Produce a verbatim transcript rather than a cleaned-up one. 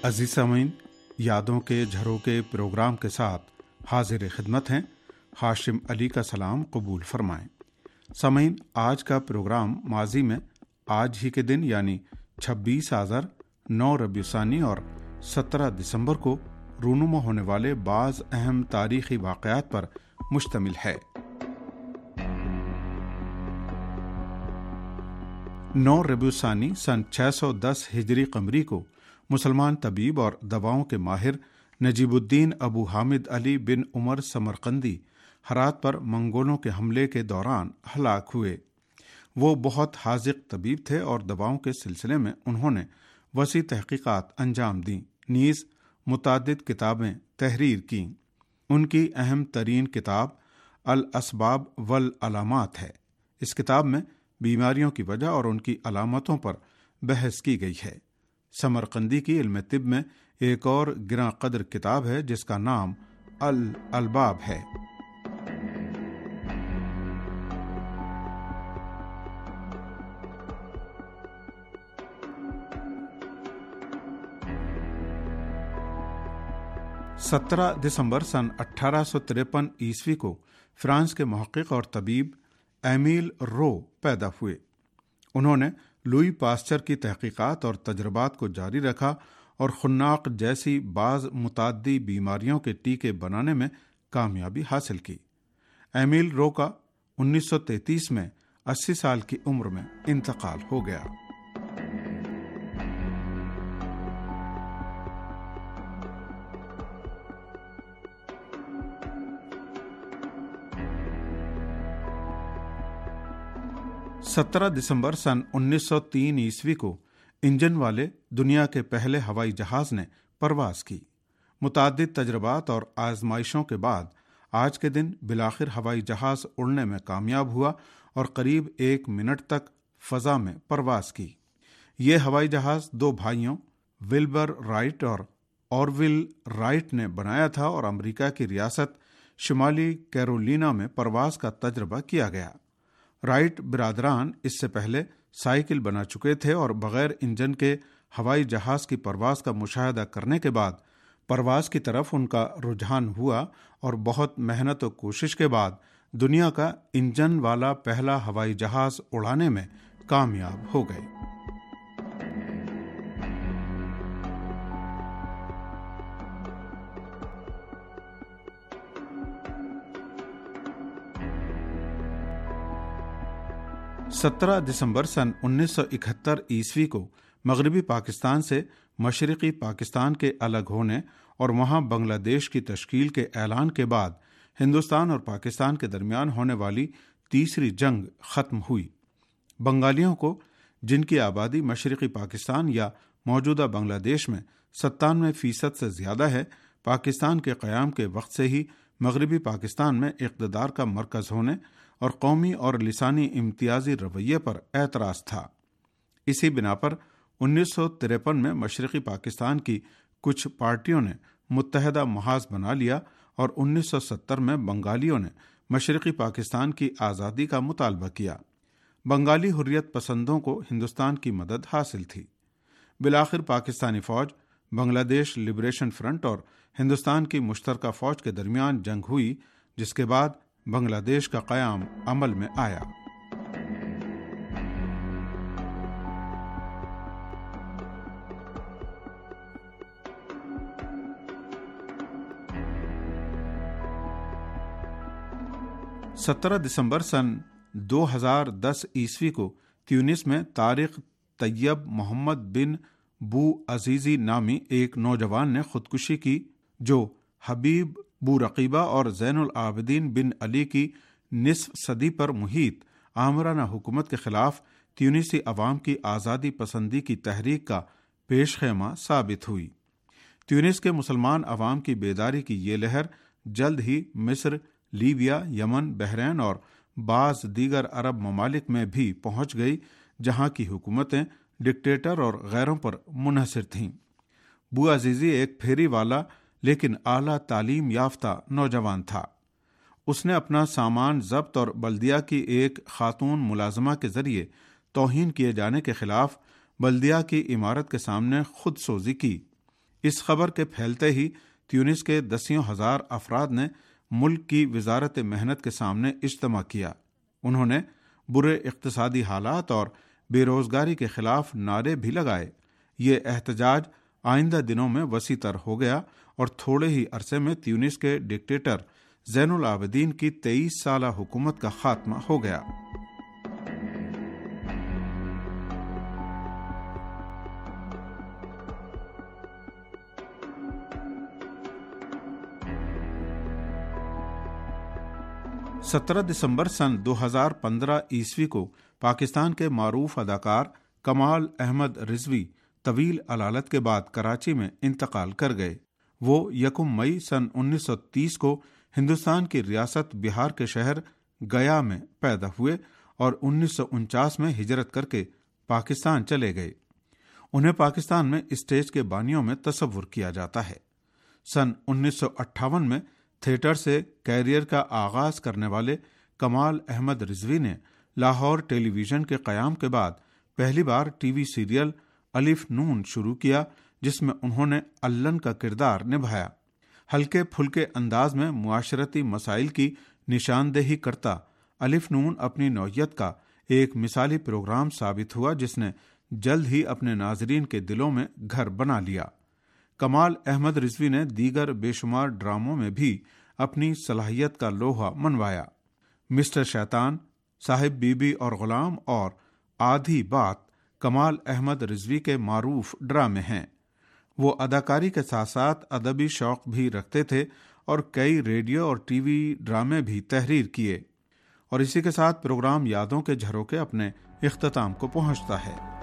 عزیز سامعین، یادوں کے جھروکے پروگرام کے ساتھ حاضر خدمت ہیں۔ ہاشم علی کا سلام قبول فرمائیں۔ سامعین، آج کا پروگرام ماضی میں آج ہی کے دن یعنی چھبیس آذر، نو ربیع الثانی اور سترہ دسمبر کو رونما ہونے والے بعض اہم تاریخی واقعات پر مشتمل ہے۔ نو ربیع الثانی سن چھ سو دس ہجری قمری کو مسلمان طبیب اور دواؤں کے ماہر نجیب الدین ابو حامد علی بن عمر سمرقندی ہرات پر منگولوں کے حملے کے دوران ہلاک ہوئے۔ وہ بہت حاذق طبیب تھے اور دواؤں کے سلسلے میں انہوں نے وسیع تحقیقات انجام دیں، نیز متعدد کتابیں تحریر کیں۔ ان کی اہم ترین کتاب الاسباب والعلامات ہے۔ اس کتاب میں بیماریوں کی وجہ اور ان کی علامتوں پر بحث کی گئی ہے۔ سمرقندی کی علم طب میں ایک اور گراں قدر کتاب ہے جس کا نام الالباب ہے۔ سترہ دسمبر سن اٹھارہ سو تریپن عیسوی کو فرانس کے محقق اور طبیب ایمیل رو پیدا ہوئے۔ انہوں نے لوئی پاسچر کی تحقیقات اور تجربات کو جاری رکھا اور خناق جیسی بعض متعدی بیماریوں کے ٹیکے بنانے میں کامیابی حاصل کی۔ ایمیل رو کا انیس سو تینتیس میں اسی سال کی عمر میں انتقال ہو گیا۔ سترہ دسمبر سن انیس سو تین عیسوی کو انجن والے دنیا کے پہلے ہوائی جہاز نے پرواز کی۔ متعدد تجربات اور آزمائشوں کے بعد آج کے دن بالآخر ہوائی جہاز اڑنے میں کامیاب ہوا اور قریب ایک منٹ تک فضا میں پرواز کی۔ یہ ہوائی جہاز دو بھائیوں ولبر رائٹ اور اورول رائٹ نے بنایا تھا اور امریکہ کی ریاست شمالی کیرولینا میں پرواز کا تجربہ کیا گیا۔ رائٹ برادران اس سے پہلے سائیکل بنا چکے تھے اور بغیر انجن کے ہوائی جہاز کی پرواز کا مشاہدہ کرنے کے بعد پرواز کی طرف ان کا رجحان ہوا اور بہت محنت و کوشش کے بعد دنیا کا انجن والا پہلا ہوائی جہاز اڑانے میں کامیاب ہو گئے۔ سترہ دسمبر سن انیس سو اکہتر عیسوی کو مغربی پاکستان سے مشرقی پاکستان کے الگ ہونے اور وہاں بنگلہ دیش کی تشکیل کے اعلان کے بعد ہندوستان اور پاکستان کے درمیان ہونے والی تیسری جنگ ختم ہوئی۔ بنگالیوں کو، جن کی آبادی مشرقی پاکستان یا موجودہ بنگلہ دیش میں ستانوے فیصد سے زیادہ ہے، پاکستان کے قیام کے وقت سے ہی مغربی پاکستان میں اقتدار کا مرکز ہونے اور قومی اور لسانی امتیازی رویے پر اعتراض تھا۔ اسی بنا پر انیس سو تریپن میں مشرقی پاکستان کی کچھ پارٹیوں نے متحدہ محاذ بنا لیا اور انیس سو ستر میں بنگالیوں نے مشرقی پاکستان کی آزادی کا مطالبہ کیا۔ بنگالی حریت پسندوں کو ہندوستان کی مدد حاصل تھی۔ بالآخر پاکستانی فوج، بنگلہ دیش لبریشن فرنٹ اور ہندوستان کی مشترکہ فوج کے درمیان جنگ ہوئی، جس کے بعد بنگلہ دیش کا قیام عمل میں آیا۔ سترہ دسمبر سن دو ہزار دس عیسوی کو تیونس میں طارق طیب محمد بن بو عزیزی نامی ایک نوجوان نے خودکشی کی، جو حبیب بو رقیبہ اور زین العابدین بن علی کی نصف صدی پر محیط آمرانہ حکومت کے خلاف تیونسی عوام کی آزادی پسندی کی تحریک کا پیش خیمہ ثابت ہوئی۔ تیونس کے مسلمان عوام کی بیداری کی یہ لہر جلد ہی مصر، لیبیا، یمن، بحرین اور بعض دیگر عرب ممالک میں بھی پہنچ گئی، جہاں کی حکومتیں ڈکٹیٹر اور غیروں پر منحصر تھیں۔ بو عزیزی ایک پھیری والا لیکن اعلیٰ تعلیم یافتہ نوجوان تھا۔ اس نے اپنا سامان ضبط اور بلدیہ کی ایک خاتون ملازمہ کے ذریعے توہین کیے جانے کے خلاف بلدیہ کی عمارت کے سامنے خود سوزی کی۔ اس خبر کے پھیلتے ہی تیونس کے دسیوں ہزار افراد نے ملک کی وزارت محنت کے سامنے اجتماع کیا۔ انہوں نے برے اقتصادی حالات اور بے روزگاری کے خلاف نعرے بھی لگائے۔ یہ احتجاج آئندہ دنوں میں وسیع تر ہو گیا اور تھوڑے ہی عرصے میں تیونس کے ڈکٹیٹر زین العابدین کی تیئیس سالہ حکومت کا خاتمہ ہو گیا۔ سترہ دسمبر سن دو ہزار پندرہ عیسوی کو پاکستان کے معروف اداکار کمال احمد رضوی طویل علالت کے بعد کراچی میں انتقال کر گئے۔ وہ یکم مئی سن انیس سو تیس کو ہندوستان کی ریاست بہار کے شہر گیا میں پیدا ہوئے اور انیس سو انچاس میں ہجرت کر کے پاکستان چلے گئے۔ انہیں پاکستان میں اسٹیج کے بانیوں میں تصور کیا جاتا ہے۔ سن انیس سو اٹھاون میں تھیٹر سے کیریئر کا آغاز کرنے والے کمال احمد رضوی نے لاہور ٹیلی ویژن کے قیام کے بعد پہلی بار ٹی وی سیریل الف نون شروع کیا، جس میں انہوں نے الن کا کردار نبھایا۔ ہلکے پھلکے انداز میں معاشرتی مسائل کی نشاندہی کرتا الف نون اپنی نوعیت کا ایک مثالی پروگرام ثابت ہوا، جس نے جلد ہی اپنے ناظرین کے دلوں میں گھر بنا لیا۔ کمال احمد رضوی نے دیگر بے شمار ڈراموں میں بھی اپنی صلاحیت کا لوہا منوایا۔ مسٹر شیطان، صاحب بی بی اور غلام اور آدھی بات کمال احمد رضوی کے معروف ڈرامے ہیں۔ وہ اداکاری کے ساتھ ساتھ ادبی شوق بھی رکھتے تھے اور کئی ریڈیو اور ٹی وی ڈرامے بھی تحریر کیے، اور اسی کے ساتھ پروگرام یادوں کے جھروکے اپنے اختتام کو پہنچتا ہے۔